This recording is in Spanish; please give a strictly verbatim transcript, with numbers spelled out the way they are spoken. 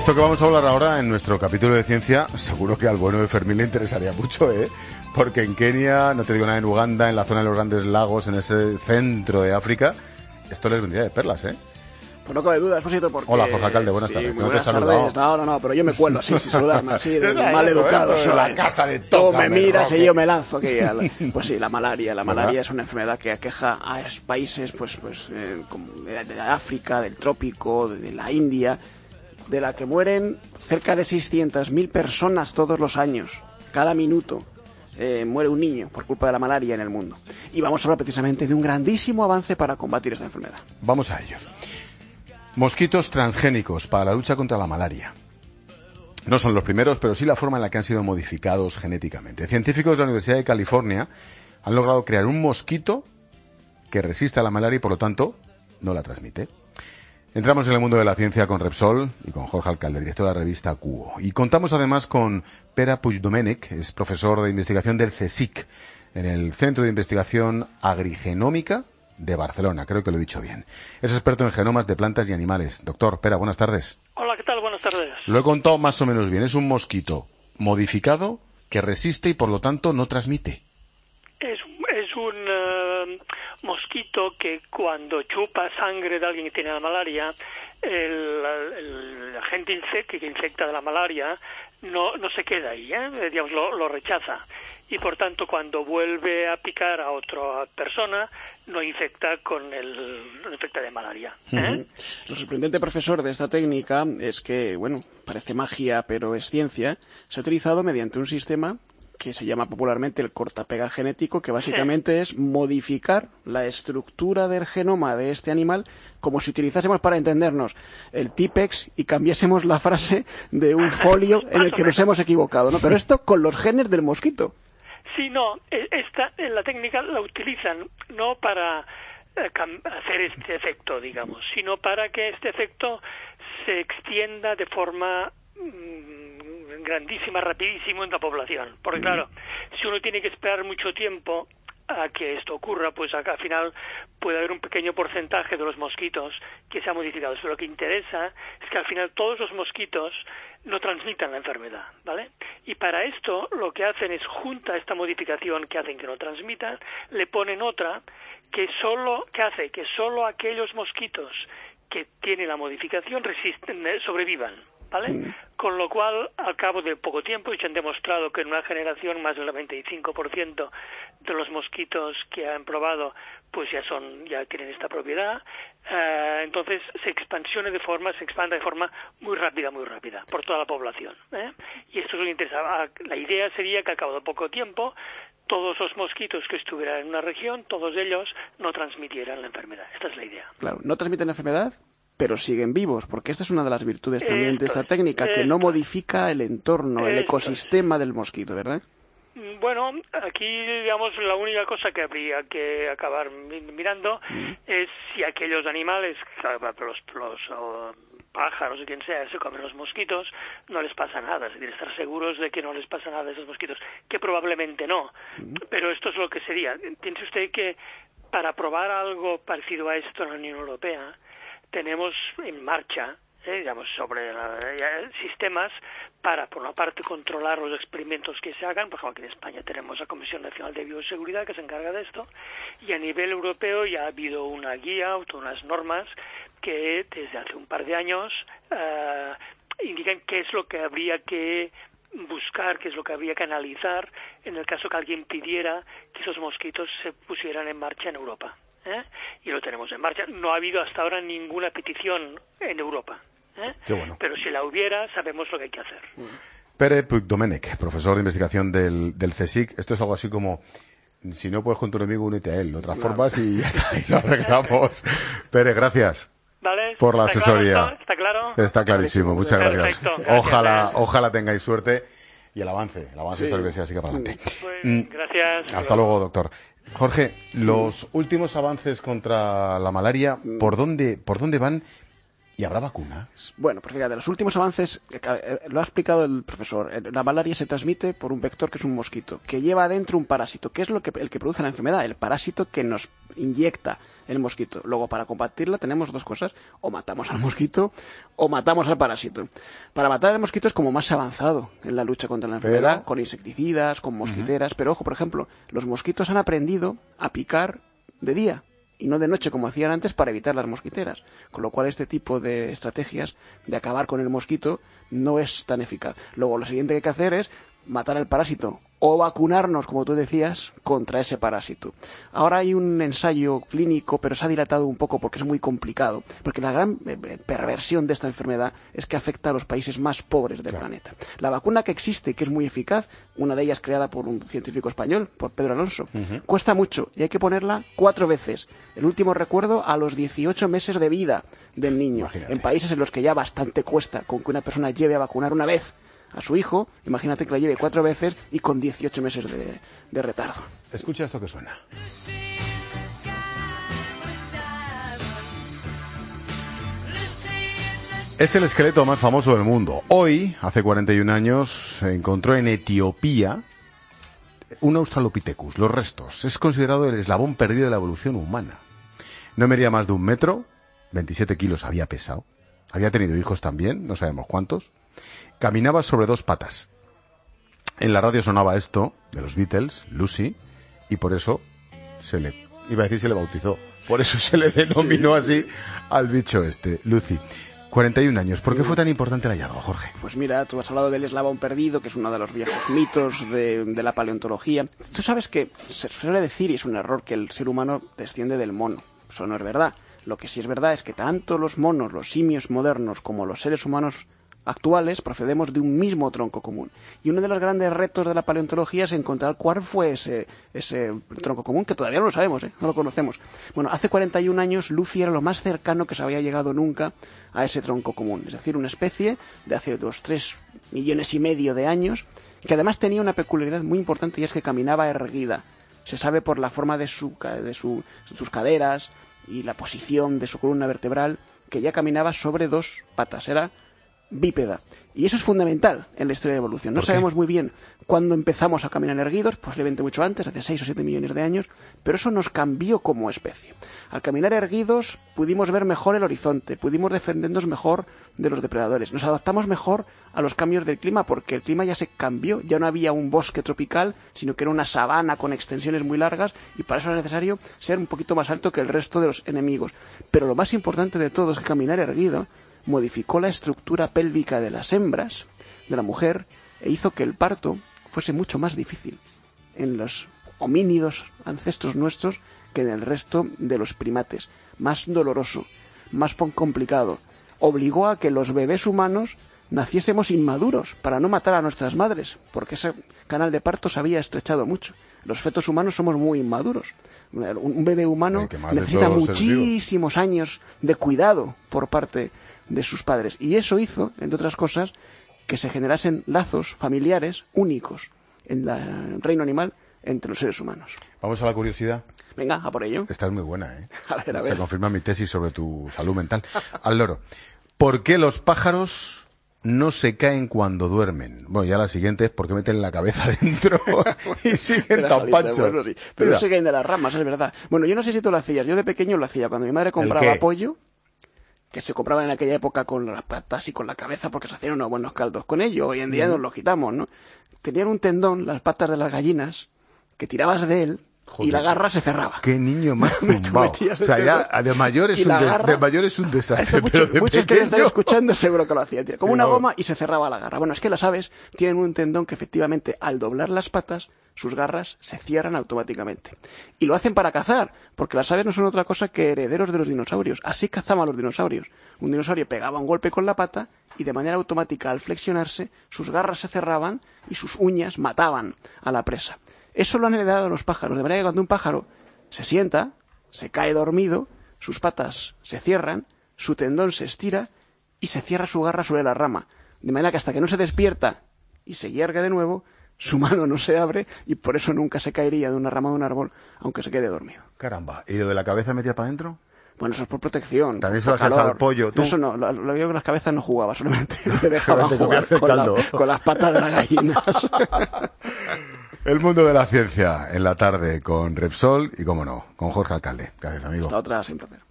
Esto que vamos a hablar ahora en nuestro capítulo de ciencia, seguro que al bueno de Fermín le interesaría mucho, ¿eh? Porque en Kenia, no te digo nada, en Uganda, en la zona de los grandes lagos, en ese centro de África, esto les vendría de perlas, ¿eh? Pues no cabe duda, Esposito, porque... Hola, Jorge Alcalde, buenas sí, tardes. Muy ¿No buenas te he saludado? tardes. No, no, no, pero yo me cuelo así, sin saludarme, así, de mal educado. Esto es la casa de Toca, Tú me miras Roque. y yo me lanzo aquí. A la... Pues sí, la malaria. La malaria ¿verdad? es una enfermedad que aqueja a países, pues, pues, eh, como de, de África, del trópico, de la India, de la que mueren cerca de seiscientas mil personas todos los años, cada minuto. Eh, muere un niño por culpa de la malaria en el mundo. Y vamos a hablar precisamente de un grandísimo avance para combatir esta enfermedad. Vamos a ellos. Mosquitos transgénicos para la lucha contra la malaria. No son los primeros, pero sí la forma en la que han sido modificados genéticamente. Científicos de la Universidad de California han logrado crear un mosquito que resiste a la malaria y, por lo tanto, no la transmite. Entramos en el mundo de la ciencia con Repsol y con Jorge Alcalde, director de la revista Cuo. Y contamos además con Pere Puigdomènech, es profesor de investigación del CSIC, en el Centro de Investigación Agrigenómica de Barcelona, creo que lo he dicho bien. Es experto en genomas de plantas y animales. Doctor Pere, buenas tardes. Hola, ¿qué tal? Buenas tardes. Lo he contado más o menos bien. Es un mosquito modificado que resiste y por lo tanto no transmite. Es, es un uh, mosquito que cuando chupa sangre de alguien que tiene la malaria, el, el, el agente insect, que infecta de la malaria no, no se queda ahí, ¿eh? Digamos, lo, lo rechaza. Y por tanto, cuando vuelve a picar a otra persona, no infecta con el no infecta de malaria. ¿eh? Uh-huh. Lo sorprendente, profesor, de esta técnica es que, bueno, parece magia, pero es ciencia. Se ha utilizado mediante un sistema que se llama popularmente el cortapega genético, que básicamente sí. es modificar la estructura del genoma de este animal como si utilizásemos, para entendernos, el Tipex y cambiásemos la frase de un folio en el que nos hemos equivocado, ¿no? Pero esto con los genes del mosquito. Sí, no, esta, la técnica la utilizan no para eh, hacer este efecto, digamos, sino para que este efecto se extienda de forma mmm, grandísima, rapidísimo en la población. Porque mm. claro, si uno tiene que esperar mucho tiempo a que esto ocurra, pues acá, al final puede haber un pequeño porcentaje de los mosquitos que se han modificado. Pero lo que interesa es que al final todos los mosquitos no transmitan la enfermedad, ¿vale? Y para esto lo que hacen es, junta esta modificación que hacen que no transmitan, le ponen otra que solo que hace que solo aquellos mosquitos que tienen la modificación resisten, sobrevivan, ¿vale? Sí. Con lo cual, al cabo de poco tiempo, y se han demostrado que en una generación más del noventa y cinco por ciento de los mosquitos que han probado pues ya son ya tienen esta propiedad, uh, entonces se expansione de forma se expande de forma muy rápida muy rápida por toda la población, ¿eh? Y esto es lo que interesa. La idea sería que al cabo de poco tiempo todos los mosquitos que estuvieran en una región, todos ellos no transmitieran la enfermedad. Esta es la idea. Claro, no transmiten la enfermedad, pero siguen vivos, porque esta es una de las virtudes también esto de esta es, técnica, que no modifica el entorno, el ecosistema es. del mosquito, ¿verdad? Bueno, aquí, digamos, la única cosa que habría que acabar mirando mm. es si aquellos animales, los, los oh, pájaros o quien sea, se comen los mosquitos, no les pasa nada. Es decir, estar seguros de que no les pasa nada a esos mosquitos, que probablemente no. Mm. Pero esto es lo que sería. Piense usted que para probar algo parecido a esto en la Unión Europea, tenemos en marcha Eh, digamos, sobre eh, sistemas para, por una parte, controlar los experimentos que se hagan. Por ejemplo, aquí en España tenemos la Comisión Nacional de Bioseguridad que se encarga de esto, y a nivel europeo ya ha habido una guía, unas normas que desde hace un par de años eh, indican qué es lo que habría que buscar, qué es lo que habría que analizar en el caso que alguien pidiera que esos mosquitos se pusieran en marcha en Europa. ¿eh? Y lo tenemos en marcha. No ha habido hasta ahora ninguna petición en Europa. ¿Eh? Qué bueno. Pero si la hubiera, sabemos lo que hay que hacer. Pere Puigdomènech, profesor de investigación del, del CSIC. Esto es algo así como, si no puedes con tu enemigo, únete a él. Lo transformas no. y ya está, y lo arreglamos. Pere, gracias. Vale, por la ¿está asesoría. Claro, ¿Está claro? Está clarísimo, muchas Perfecto, gracias. gracias. Ojalá, ojalá tengáis suerte y el avance, el avance sí. de esta universidad siga para adelante. Pues, mm, gracias. Hasta luego, doctor. Jorge, los últimos avances contra la malaria, ¿por dónde, por dónde van ¿Y habrá vacuna? Bueno, pues fíjate, los últimos avances, lo ha explicado el profesor, la malaria se transmite por un vector que es un mosquito, que lleva adentro un parásito, que es lo que, el que produce la enfermedad, el parásito que nos inyecta el mosquito. Luego, para combatirla tenemos dos cosas, o matamos al mosquito o matamos al parásito. Para matar al mosquito es como más avanzado en la lucha contra la enfermedad, pero... con insecticidas, con mosquiteras, uh-huh. Pero ojo, por ejemplo, los mosquitos han aprendido a picar de día y no de noche como hacían antes para evitar las mosquiteras, con lo cual este tipo de estrategias de acabar con el mosquito no es tan eficaz. Luego lo siguiente que hay que hacer es matar al parásito o vacunarnos, como tú decías, contra ese parásito. Ahora hay un ensayo clínico, pero se ha dilatado un poco porque es muy complicado, porque la gran perversión de esta enfermedad es que afecta a los países más pobres del claro. planeta. La vacuna que existe, que es muy eficaz, una de ellas creada por un científico español, por Pedro Alonso, uh-huh. cuesta mucho y hay que ponerla cuatro veces. El último recuerdo a los dieciocho meses de vida del niño. Imagínate. En países en los que ya bastante cuesta con que una persona lleve a vacunar una vez a su hijo, imagínate que la lleve cuatro veces y con dieciocho meses de, de retardo. Escucha esto que suena. Es el esqueleto más famoso del mundo. Hoy, hace cuarenta y un años, se encontró en Etiopía un Australopithecus, los restos. Es considerado el eslabón perdido de la evolución humana. No medía más de un metro, veintisiete kilos había pesado. Había tenido hijos también, no sabemos cuántos. Caminaba sobre dos patas. En la radio sonaba esto de los Beatles, Lucy, y por eso se le, iba a decir se le bautizó, por eso se le denominó así al bicho este, Lucy. cuarenta y un años. ¿Por qué fue tan importante el hallazgo, Jorge? Pues mira, tú has hablado del eslabón perdido, que es uno de los viejos mitos de, de la paleontología. Tú sabes que se suele decir, y es un error, que el ser humano desciende del mono. Eso no es verdad. Lo que sí es verdad es que tanto los monos, los simios modernos, como los seres humanos actuales procedemos de un mismo tronco común. Y uno de los grandes retos de la paleontología es encontrar cuál fue ese, ese tronco común, que todavía no lo sabemos, ¿eh? No lo conocemos. Bueno, hace cuarenta y un años Lucy era lo más cercano que se había llegado nunca a ese tronco común. Es decir, una especie de hace unos tres millones y medio de años, que además tenía una peculiaridad muy importante y es que caminaba erguida. Se sabe por la forma de, su, de, su, de sus caderas y la posición de su columna vertebral que ya caminaba sobre dos patas. Era bípeda. Y eso es fundamental en la historia de evolución. No sabemos muy bien cuándo empezamos a caminar erguidos, posiblemente mucho antes, hace seis o siete millones de años, pero eso nos cambió como especie. Al caminar erguidos pudimos ver mejor el horizonte, pudimos defendernos mejor de los depredadores, nos adaptamos mejor a los cambios del clima porque el clima ya se cambió, ya no había un bosque tropical, sino que era una sabana con extensiones muy largas y para eso era necesario ser un poquito más alto que el resto de los enemigos. Pero lo más importante de todo es que caminar erguido modificó la estructura pélvica de las hembras, de la mujer, e hizo que el parto fuese mucho más difícil en los homínidos ancestros nuestros que en el resto de los primates. Más doloroso, más complicado. Obligó a que los bebés humanos naciésemos inmaduros para no matar a nuestras madres, porque ese canal de parto se había estrechado mucho. Los fetos humanos somos muy inmaduros. Un bebé humano necesita muchísimos años de cuidado por parte de sus padres. Y eso hizo, entre otras cosas, que se generasen lazos familiares únicos en la- el reino animal entre los seres humanos. Vamos a la curiosidad. Venga, a por ello. Esta es muy buena, ¿eh? A ver, a Se ver. confirma mi tesis sobre tu salud mental. Al loro. ¿Por qué los pájaros no se caen cuando duermen? Bueno, ya la siguiente es porque meten la cabeza dentro y siguen Era tan solita, panchos. bueno, sí. Pero Mira. no se caen de las ramas, es verdad. Bueno, yo no sé si tú lo hacías. Yo de pequeño lo hacía. Cuando mi madre compraba qué? pollo, que se compraba en aquella época con las patas y con la cabeza porque se hacían unos buenos caldos con ello. Hoy en día nos lo quitamos, ¿no? Tenían un tendón, las patas de las gallinas, que tirabas de él y Joder. la garra se cerraba. Qué niño más Tú zumbao. metías O sea, el ya dedo de mayor es y un, la des- garra- de mayor es un desastre, Esto pero muchos, de muchos que lo están pequeño... escuchando seguro que lo hacían. tío. Como una Claro. goma y se cerraba la garra. Bueno, es que las aves tienen un tendón que efectivamente al doblar las patas, sus garras se cierran automáticamente. Y lo hacen para cazar, porque las aves no son otra cosa que herederos de los dinosaurios. Así cazaban los dinosaurios. Un dinosaurio pegaba un golpe con la pata y de manera automática al flexionarse, sus garras se cerraban y sus uñas mataban a la presa. Eso lo han heredado los pájaros, de manera que cuando un pájaro se sienta, se cae dormido, sus patas se cierran, su tendón se estira y se cierra su garra sobre la rama. De manera que hasta que no se despierta y se yergue de nuevo, su mano no se abre y por eso nunca se caería de una rama de un árbol, aunque se quede dormido. Caramba. ¿Y lo de la cabeza metida para adentro? Bueno, eso es por protección. También se por lo hacías calor. al pollo, tú. Eso no, lo, lo digo que las cabezas no jugaba, solamente le dejaban Solamente jugar comías el con, la- caldo. con las patas de las gallinas. El mundo de la ciencia en la tarde con Repsol y, cómo no, con Jorge Alcalde. Gracias, amigo. Hasta otra, sin placer.